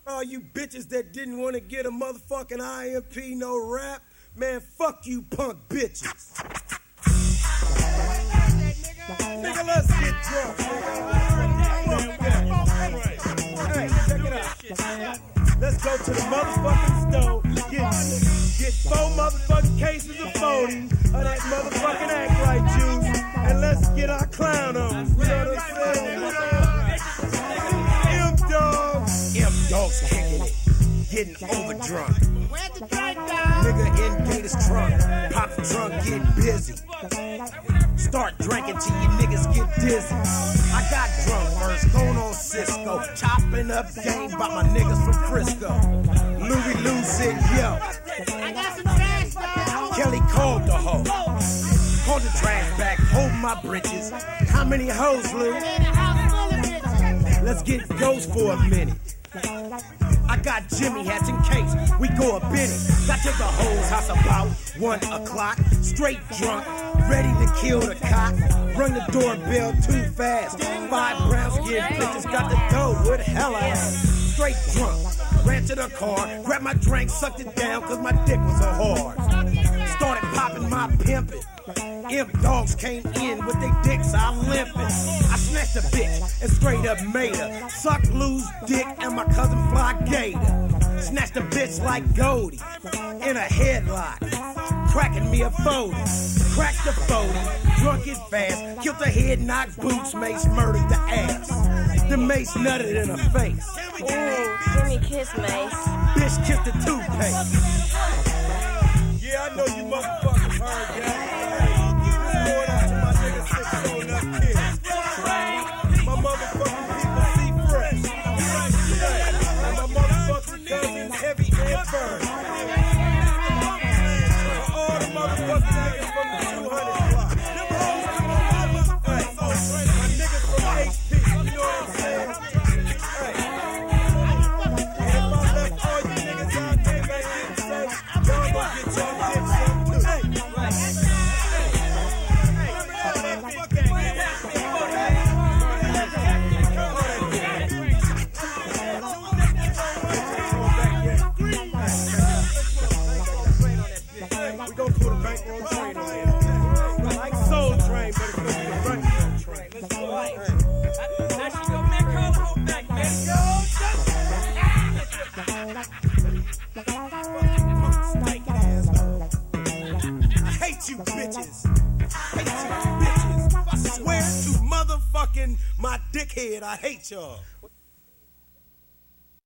All you bitches that didn't want to get a motherfucking IMP, no rap, man, fuck you punk bitches. Nigga, let's get drunk. Hey, check it out. Let's go to the motherfucking store, get 4 motherfucking cases of 40 of that motherfucking Act Right juice, and let's get our clown on. You know what I'm saying? M-Dog's kicking it, getting overdrunk. Nigga in Gators trunk, pop the trunk, get busy. Start drinking till you niggas get dizzy. I got drunk first, going on Cisco, chopping up game by my niggas from Frisco. Louis Lou said, yo, I got some trash, dog. Kelly called the hoe. Called the trash back, hold my britches. How many hoes, Lou? Let's get ghost for a minute. I got Jimmy hats in case we go a bidding. Got to the hoes house about 1 o'clock. Straight drunk, ready to kill the cock. Rung the doorbell too fast. 5 brown skin bitches got the dough with hella ass. Straight drunk, ran to the car, grabbed my drink, sucked it down cause my dick was so hard. Started popping my pimpin'. M-Dogs came in with their dicks all limping. I snatched a bitch and straight up made her suck Lou's dick and my cousin Fly Gator. Snatched a bitch like Goldie in a headlock, cracking me a 40. Cracked the 40, drunk it fast, killed the head, knocked boots, Mace murdered the ass. The Mace nutted in her face. Ooh, Jimmy kiss Mace. Bitch kissed the toothpaste. Yeah, I know you motherfuckers heard that. Going out to my nigga 6 up kids. My motherfucking people see fresh. And my motherfucking cousins heavy and firm. All the motherfucking niggas from the 200 block. Hey, my niggas from HP, you know what I'm saying? Hey. And if I left all you niggas out there that didn't say, y'all gonna get your dick sucked too. We gon' put a bankroll train on there. Like Soul Train, but it's gonna be a bankroll train. Let's go. Now she go make her hold back, man. I hate you bitches. I swear to motherfucking my dickhead, I hate y'all.